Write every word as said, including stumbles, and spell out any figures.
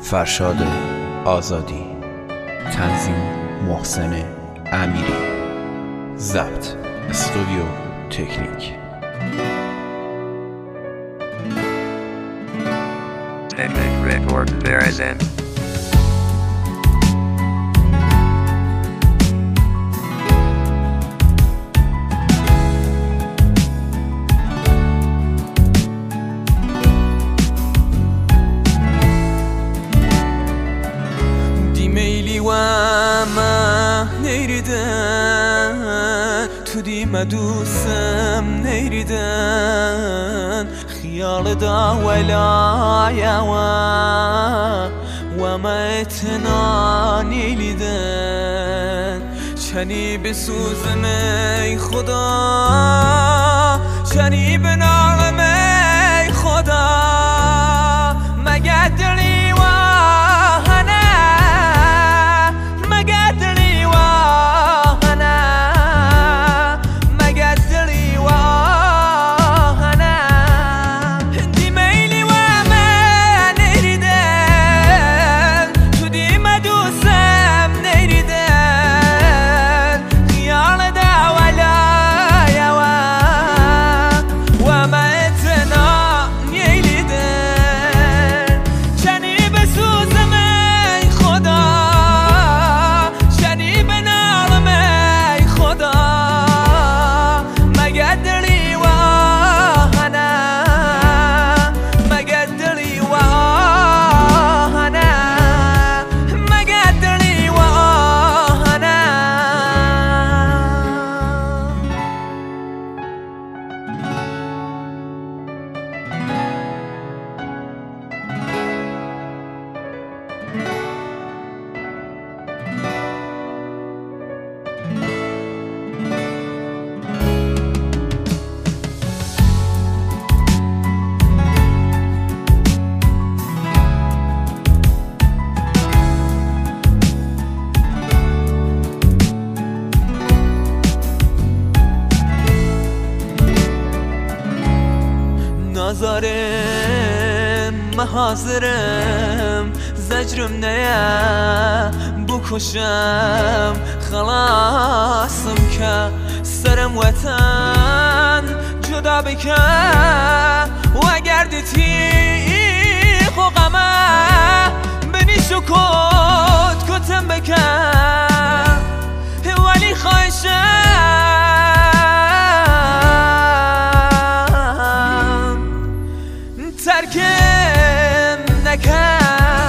فرشاد آزادی، تنظیم محسن امیری، ضبط استودیو تکنیک. Record Verizon. دیمیلی و ما نیریدن تو دیمه دوستم نیریدن خیال دا ولایا و ما اتنا نیلیدن چنی بسوزم ای خدا، چنی بنالم ای خدا، مگه دلی نازارم محاضرم زجرم نیا بکشم خلاصم که سرم وطن جدا بکن و اگر دیتی خوقمه بنی شکوت کتم بکن ولی خواهشم ترکم نکن.